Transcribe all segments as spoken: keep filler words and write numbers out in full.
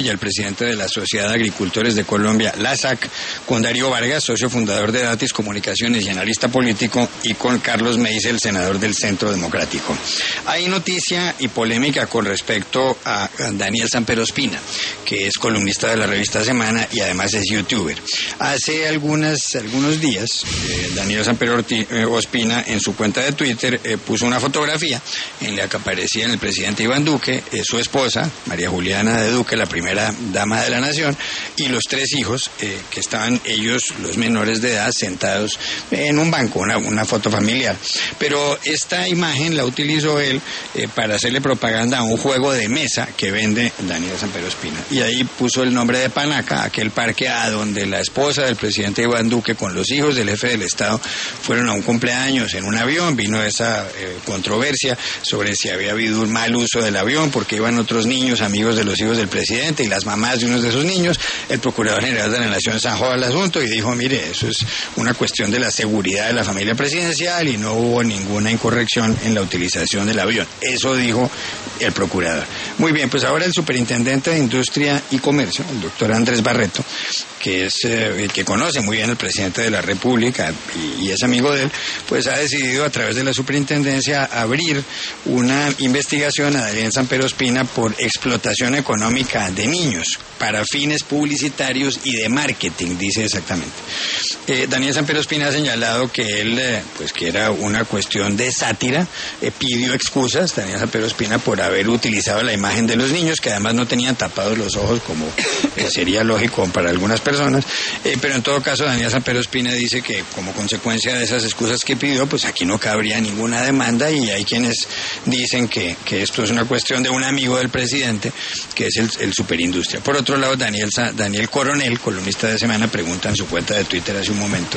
el presidente de la Sociedad de Agricultores de Colombia, la S A C, con Darío Vargas, socio fundador de Datis Comunicaciones y analista político, y con Carlos Meisel, senador del Centro Democrático. Hay noticia y polémica con respecto a Daniel Samper Ospina, que es columnista de la revista Semana y además es youtuber. Hace algunas, algunos días, eh, Daniel Samper Ospina en su cuenta de Twitter eh, puso una fotografía en la que aparecía el presidente Iván Duque, eh, su esposa, María Juliana de Duque, la primera dama de la nación, y los tres hijos, eh, que estaban ellos, los menores de edad, sentados en un banco, una, una foto familiar. Pero esta imagen la utilizó él eh, para hacerle propaganda a un juego de mesa que vende Daniel Samper Ospina. Y ahí puso el nombre de Panaca, aquel parque a donde la esposa del presidente Iván Duque con los hijos del jefe del Estado fueron a un cumpleaños en un avión. Vino esa eh, controversia sobre si había habido un mal uso del avión porque iban otros niños, amigos de los hijos del presidente y las mamás de unos de esos niños. El Procurador General de la Nación zanjó al asunto y dijo, mire, eso es una cuestión de la seguridad de la familia presidencial y no hubo ninguna incorrección en la utilización del avión. Eso dijo el Procurador. Muy bien, pues ahora el Superintendente de Industria y Comercio, el doctor Andrés Barreto, que es eh, que conoce muy bien al presidente de la República y, y es amigo de él, pues ha decidido a través de la superintendencia abrir una investigación a Daniel Samper Ospina por explotación económica de niños para fines publicitarios y de marketing, dice exactamente. Eh, Daniel Samper Ospina ha señalado que él, eh, pues que era una cuestión de sátira, eh, pidió excusas, Daniel Samper Ospina, por haber utilizado la imagen de los niños, que además no tenían tapados los ojos como eh, sería lógico para algunas personas, eh, pero en todo caso Daniel Samper Ospina dice que como consecuencia de esas excusas que pidió, pues aquí no cabría ninguna demanda y hay quienes dicen que, que esto es una cuestión de un amigo del presidente, que es el, el Superindustria. Por otro lado, Daniel, Daniel Coronel, columnista de Semana, pregunta en su cuenta de Twitter hace un momento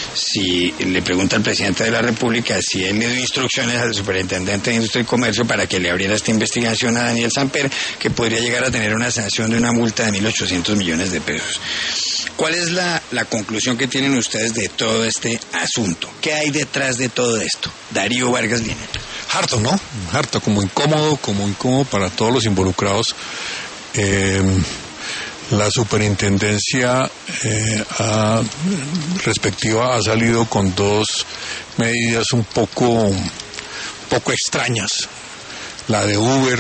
si le pregunta al presidente de la República si él le dio instrucciones al superintendente de Industria y Comercio para que le abriera esta investigación a Daniel Samper, que podría llegar a tener una sanción de una multa de mil ochocientos millones de pesos. ¿Cuál es la, la conclusión que tienen ustedes de todo este asunto? ¿Qué hay detrás de todo esto? Darío Vargas Lleras. Harto, ¿no? Harto, como incómodo, como incómodo para todos los involucrados. Eh, la superintendencia eh, ha, respectiva ha salido con dos medidas un poco, un poco extrañas. La de Uber,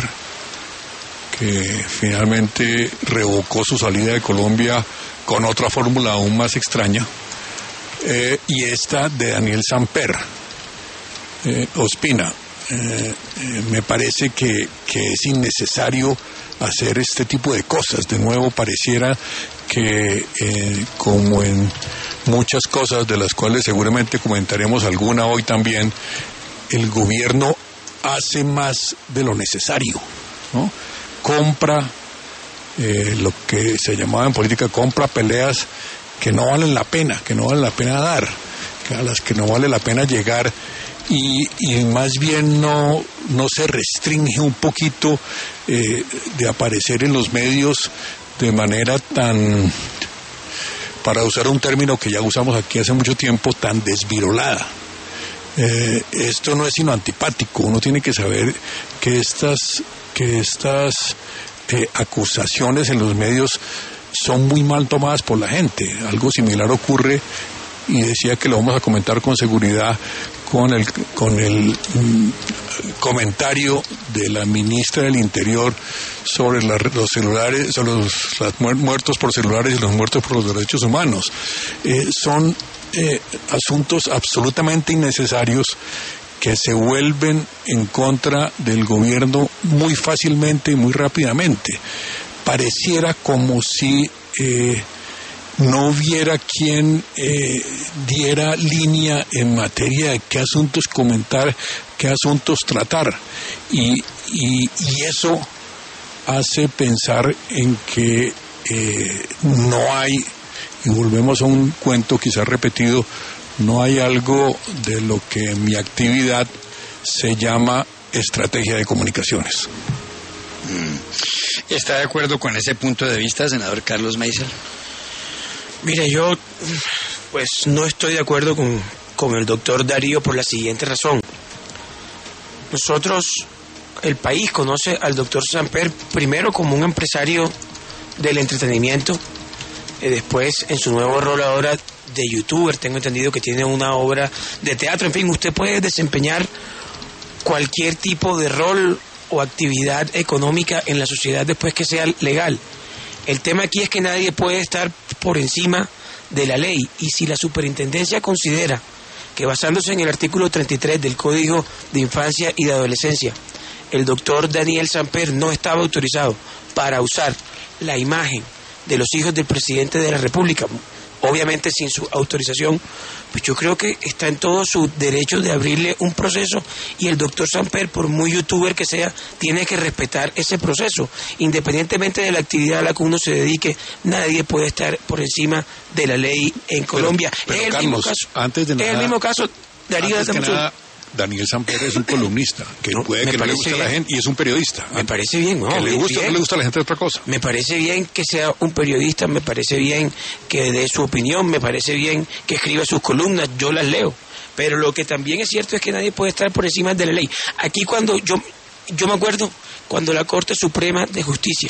que finalmente revocó su salida de Colombia con otra fórmula aún más extraña, eh, y esta de Daniel Samper eh, Ospina. Eh, eh, me parece que, que es innecesario hacer este tipo de cosas. De nuevo, pareciera que eh, como en muchas cosas de las cuales seguramente comentaremos alguna hoy también, el gobierno hace más de lo necesario, ¿no? Compra eh, lo que se llamaba en política, compra peleas que no valen la pena, que no vale la pena dar, que a las que no vale la pena llegar. Y, y más bien no, no se restringe un poquito eh, de aparecer en los medios de manera tan, para usar un término que ya usamos aquí hace mucho tiempo, tan desvirolada. Eh, esto no es sino antipático. Uno tiene que saber que estas, que estas eh, acusaciones en los medios son muy mal tomadas por la gente. Algo similar ocurre, y decía que lo vamos a comentar con seguridad, con el con el mm, comentario de la ministra del Interior sobre la, los celulares, sobre los las muertos por celulares y los muertos por los derechos humanos. Eh, son eh, asuntos absolutamente innecesarios que se vuelven en contra del gobierno muy fácilmente y muy rápidamente. Pareciera como si eh, no hubiera quien eh, diera línea en materia de qué asuntos comentar, qué asuntos tratar. Y, y, y eso hace pensar en que eh, no hay, y volvemos a un cuento quizás repetido, no hay algo de lo que en mi actividad se llama estrategia de comunicaciones. ¿Está de acuerdo con ese punto de vista, senador Carlos Meisel? Mire, yo pues no estoy de acuerdo con, con el doctor Darío por la siguiente razón. Nosotros, el país conoce al doctor Samper primero como un empresario del entretenimiento. Eh, después, en su nuevo rol ahora de youtuber, tengo entendido que tiene una obra de teatro. En fin, usted puede desempeñar cualquier tipo de rol o actividad económica en la sociedad después que sea legal. El tema aquí es que nadie puede estar por encima de la ley, y si la superintendencia considera que, basándose en el artículo treinta y tres del Código de Infancia y de Adolescencia, el doctor Daniel Samper no estaba autorizado para usar la imagen de los hijos del presidente de la República, obviamente sin su autorización, pues yo creo que está en todo su derecho de abrirle un proceso, y el doctor Samper, por muy youtuber que sea, tiene que respetar ese proceso. Independientemente de la actividad a la que uno se dedique, nadie puede estar por encima de la ley en Colombia. Pero, pero es el Carlos, mismo caso, antes de nada, es el mismo caso, Darío, antes que nada, Daniel Samper es un columnista, que no, puede que no le guste a la gente, y es un periodista. Me parece bien, ¿no? Que le gusta o no le gusta a la gente es otra cosa. Me parece bien que sea un periodista, me parece bien que dé su opinión, me parece bien que escriba sus columnas, yo las leo. Pero lo que también es cierto es que nadie puede estar por encima de la ley. Aquí cuando yo, yo me acuerdo cuando la Corte Suprema de Justicia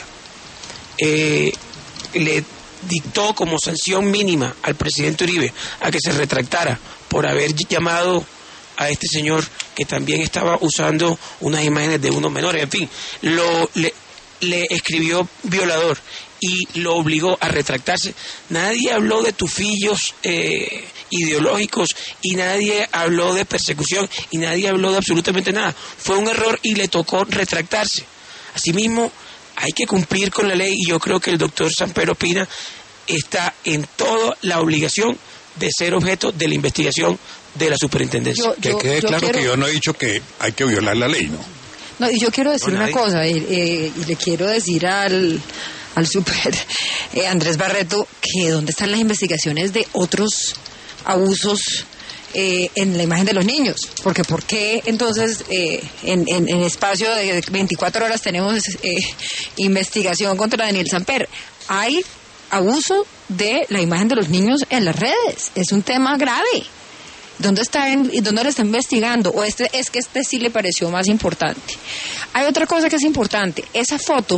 eh, le dictó como sanción mínima al presidente Uribe a que se retractara por haber llamado a este señor que también estaba usando unas imágenes de unos menores, en fin, lo le, le escribió violador y lo obligó a retractarse. Nadie habló de tufillos eh, ideológicos, y nadie habló de persecución, y nadie habló de absolutamente nada. Fue un error y le tocó retractarse. Asimismo, hay que cumplir con la ley, y yo creo que el doctor Samper Ospina está en toda la obligación de ser objeto de la investigación de la superintendencia. Yo, yo, que quede claro quiero... que yo no he dicho que hay que violar la ley, ¿no? No, y yo quiero decir no, una cosa, eh, eh, y le quiero decir al, al super eh, Andrés Barreto, que dónde están las investigaciones de otros abusos eh, en la imagen de los niños, porque ¿por qué entonces eh, en, en, en espacio de veinticuatro horas tenemos eh, investigación contra Daniel Samper? Hay abuso de la imagen de los niños en las redes, es un tema grave. ¿Dónde está en, dónde lo está investigando? O este es que este sí le pareció más importante. Hay otra cosa que es importante. Esa foto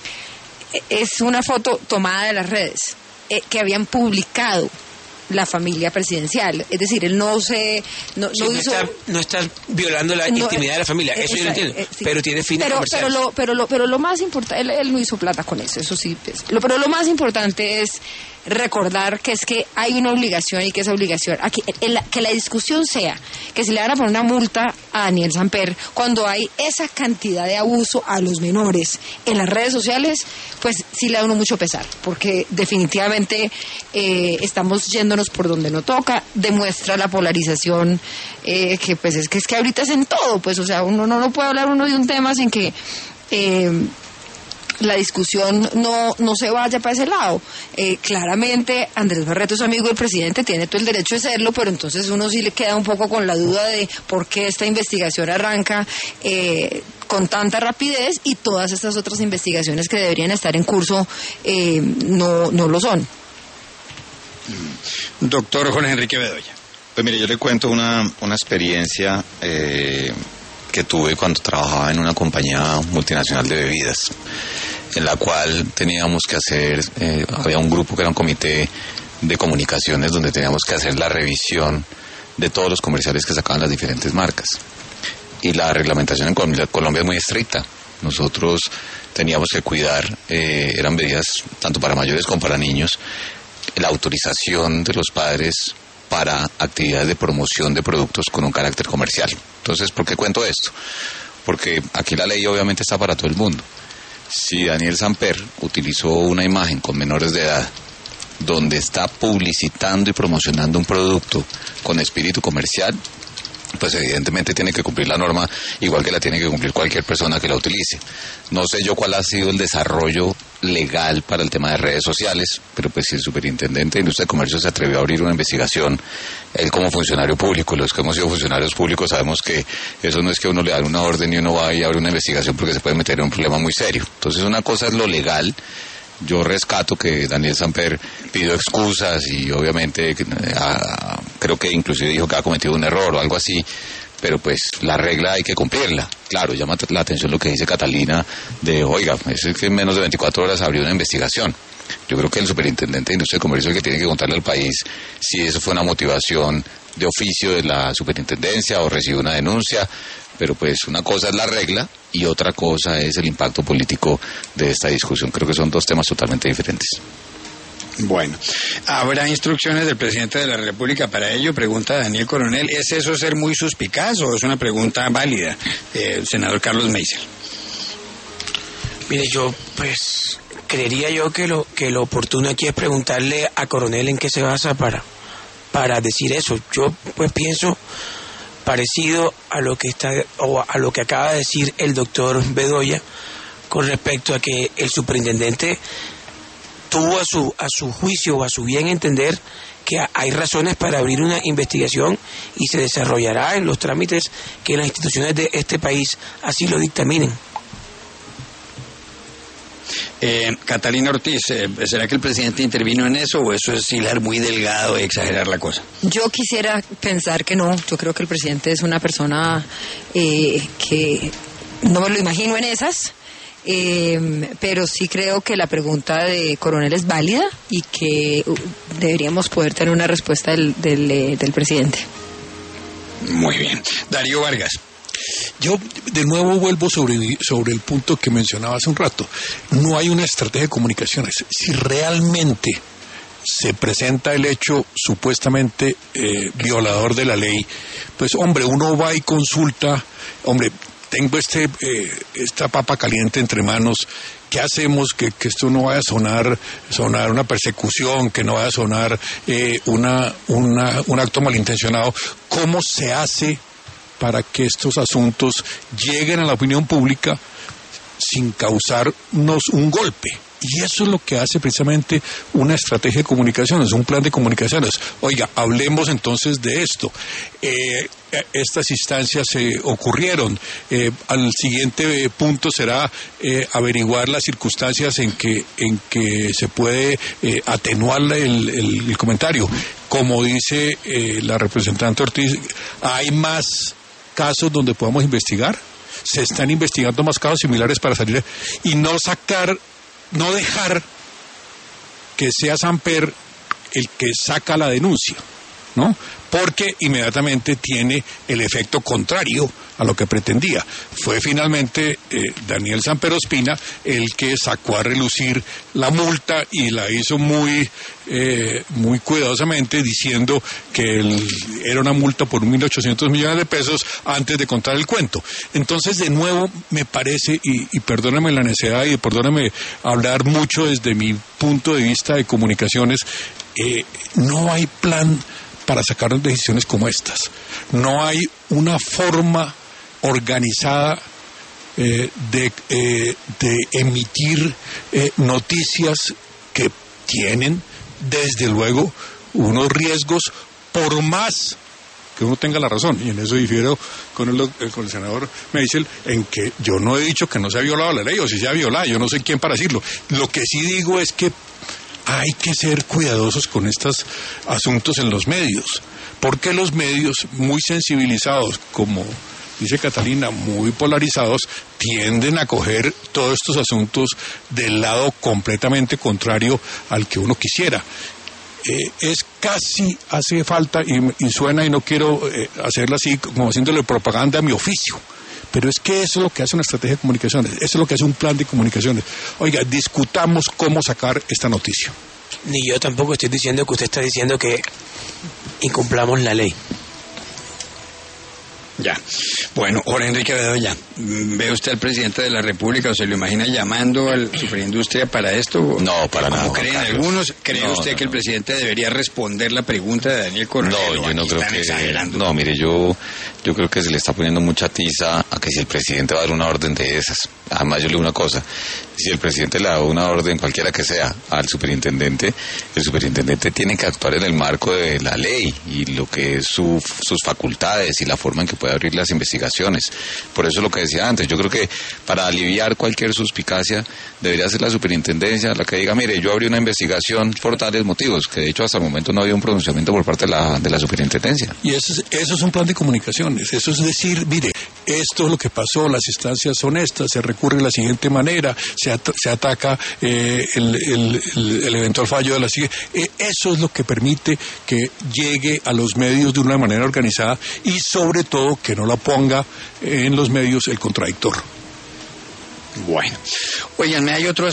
es una foto tomada de las redes eh, que habían publicado la familia presidencial. Es decir, él no se no, sí, no, no, hizo, está, no está violando la no, intimidad de la familia. Eso yo lo entiendo. Eh, sí. Pero tiene fines pero, comerciales. Pero lo, pero lo, pero lo más importante, él, él no hizo plata con eso. Eso sí. Pues, lo, pero lo más importante es recordar que es que hay una obligación, y que esa obligación, aquí, el, que la discusión sea que se le van a poner una multa a Daniel Samper cuando hay esa cantidad de abuso a los menores en las redes sociales, pues sí le da uno mucho pesar, porque definitivamente eh, estamos yéndonos por donde no toca, demuestra la polarización eh, que pues es que es que ahorita es en todo, pues o sea, uno no, no puede hablar uno de un tema sin que eh, la discusión no, no se vaya para ese lado. Eh, claramente Andrés Barreto es amigo del presidente, tiene todo el derecho de serlo, pero entonces uno sí le queda un poco con la duda de por qué esta investigación arranca eh, con tanta rapidez, y todas estas otras investigaciones que deberían estar en curso eh, no, no lo son. Doctor Jorge Enrique Bedoya. Pues mire, yo le cuento una, una experiencia eh, que tuve cuando trabajaba en una compañía multinacional de bebidas, en la cual teníamos que hacer, eh, había un grupo que era un comité de comunicaciones donde teníamos que hacer la revisión de todos los comerciales que sacaban las diferentes marcas. Y la reglamentación en Colombia, Colombia es muy estricta. Nosotros teníamos que cuidar, eh, eran bebidas tanto para mayores como para niños, la autorización de los padres para actividades de promoción de productos con un carácter comercial. Entonces, ¿por qué cuento esto? Porque aquí la ley obviamente está para todo el mundo. Si Daniel Samper utilizó una imagen con menores de edad donde está publicitando y promocionando un producto con espíritu comercial, pues evidentemente tiene que cumplir la norma igual que la tiene que cumplir cualquier persona que la utilice. No sé yo cuál ha sido el desarrollo legal para el tema de redes sociales, pero pues si el superintendente de Industria y Comercio se atrevió a abrir una investigación, él como funcionario público, los que hemos sido funcionarios públicos sabemos que eso no es que uno le da una orden y uno va y abre una investigación, porque se puede meter en un problema muy serio. Entonces una cosa es lo legal. Yo rescato que Daniel Samper pidió excusas y obviamente eh, creo que inclusive dijo que ha cometido un error o algo así, pero pues la regla hay que cumplirla. Claro, llama la atención lo que dice Catalina de, oiga, es que en menos de veinticuatro horas abrió una investigación. Yo creo que el superintendente de Industria y Comercio es el que tiene que contarle al país si eso fue una motivación de oficio de la superintendencia o recibió una denuncia, pero pues una cosa es la regla y otra cosa es el impacto político de esta discusión. Creo que son dos temas totalmente diferentes. Bueno, ¿habrá instrucciones del presidente de la República para ello? Pregunta Daniel Coronel. ¿Es eso ser muy suspicaz o es una pregunta válida, eh, senador Carlos Meisel? Mire, yo pues creería yo que lo que lo oportuno aquí es preguntarle a Coronel en qué se basa para, para decir eso. Yo pues pienso parecido a lo que está o a lo que acaba de decir el doctor Bedoya con respecto a que el superintendente tuvo a su a su juicio o a su bien entender que hay razones para abrir una investigación y se desarrollará en los trámites que las instituciones de este país así lo dictaminen. Eh, Catalina Ortiz, eh, ¿será que el presidente intervino en eso o eso es hilar muy delgado y exagerar la cosa? Yo quisiera pensar que no. Yo creo que el presidente es una persona eh, que no me lo imagino en esas, eh, pero sí creo que la pregunta de Coronel es válida y que uh, deberíamos poder tener una respuesta del, del, eh, del presidente. Muy bien. Darío Vargas. Yo de nuevo vuelvo sobre, sobre el punto que mencionaba hace un rato. No hay una estrategia de comunicaciones. Si realmente se presenta el hecho supuestamente eh, violador de la ley, pues hombre, uno va y consulta, hombre, tengo este eh, esta papa caliente entre manos, ¿qué hacemos? Que, que esto no vaya a sonar sonar una persecución, que no vaya a sonar eh, una, una un acto malintencionado. ¿Cómo se hace para que estos asuntos lleguen a la opinión pública sin causarnos un golpe? Y eso es lo que hace precisamente una estrategia de comunicaciones, un plan de comunicaciones. Oiga, hablemos entonces de esto. Eh, estas instancias se eh, ocurrieron. Eh, al siguiente punto será eh, averiguar las circunstancias en que, en que se puede eh, atenuar el, el, el comentario. Como dice eh, la representante Ortiz, hay más casos donde podamos investigar, se están investigando más casos similares para salir y no sacar, no dejar que sea Samper el que saca la denuncia, ¿no? Porque inmediatamente tiene el efecto contrario a lo que pretendía. Fue finalmente eh, Daniel Samper Ospina el que sacó a relucir la multa y la hizo muy eh, muy cuidadosamente diciendo que el, era una multa por mil ochocientos millones de pesos antes de contar el cuento. Entonces, de nuevo, me parece, y, y perdóname la necedad y perdóname hablar mucho desde mi punto de vista de comunicaciones, eh, no hay plan para sacar decisiones como estas. No hay una forma organizada eh, de, eh, de emitir eh, noticias que tienen, desde luego, unos riesgos, por más que uno tenga la razón. Y en eso difiero con el, con el senador Meisel, en que yo no he dicho que no se ha violado la ley, o si se ha violado, yo no sé quién para decirlo. Lo que sí digo es que hay que ser cuidadosos con estos asuntos en los medios, porque los medios muy sensibilizados, como dice Catalina, muy polarizados, tienden a coger todos estos asuntos del lado completamente contrario al que uno quisiera. Eh, es casi, hace falta, y, y suena, y no quiero eh, hacerlo así, como haciéndole propaganda a mi oficio, pero es que eso es lo que hace una estrategia de comunicaciones, eso es lo que hace un plan de comunicaciones. Oiga, discutamos cómo sacar esta noticia. Ni yo tampoco estoy diciendo que usted está diciendo que incumplamos la ley. Ya. Bueno, Jorge Enrique Bedoya, ¿ve usted al presidente de la República o se lo imagina llamando al Superindustria para esto? No, para nada. ¿Cómo creen algunos? ¿Cree no, usted no, que el presidente debería responder la pregunta de Daniel Coronel? No, yo no creo que... Exagerando? No, mire, yo, yo creo que se le está poniendo mucha tiza a que si el presidente va a dar una orden de esas. Además, yo le digo una cosa, si el presidente le da una orden, cualquiera que sea, al superintendente, el superintendente tiene que actuar en el marco de la ley y lo que es su, sus facultades y la forma en que puede abrir las investigaciones. Por eso es lo que decía antes, yo creo que para aliviar cualquier suspicacia debería ser la superintendencia la que diga, mire, yo abrí una investigación por tales motivos, que de hecho hasta el momento no había un pronunciamiento por parte de la, de la superintendencia. Y eso es, eso es un plan de comunicaciones, eso es decir, mire, esto es lo que pasó, las instancias son estas, se recurre de la siguiente manera, se, at se ataca eh, el, el, el, el eventual fallo de la siguiente. Eh, eso es lo que permite que llegue a los medios de una manera organizada y sobre todo que no la ponga en los medios el contradictor. Bueno, oiganme, hay otro